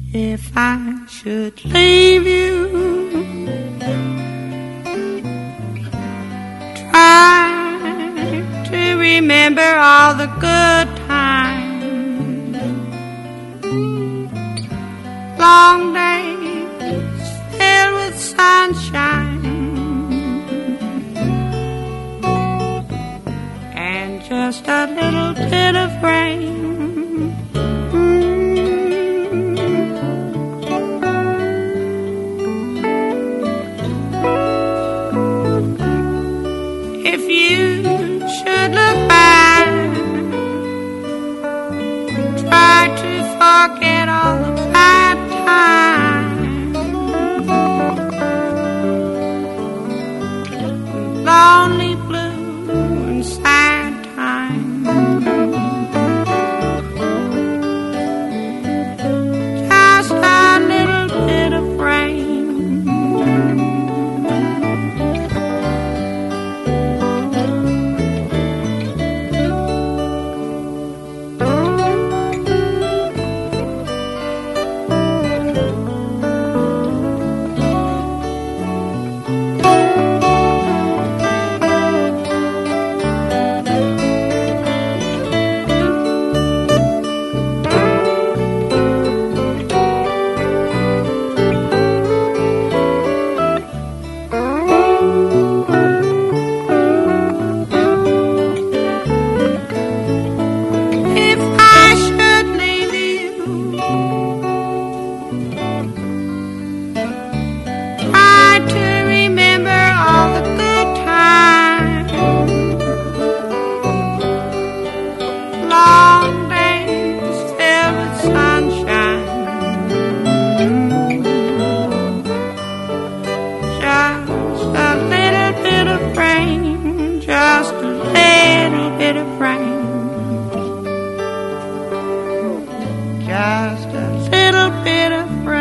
If I should leave you, try to remember all the good times, long days filled with sunshine, and just a little bit of rain. If you should look back, try to forget all the bad times, lonely, blue, and sad times. Just a little bit of rain. Long days filled with sunshine, just a little bit of rain, just a little bit of rain, just a little bit of rain.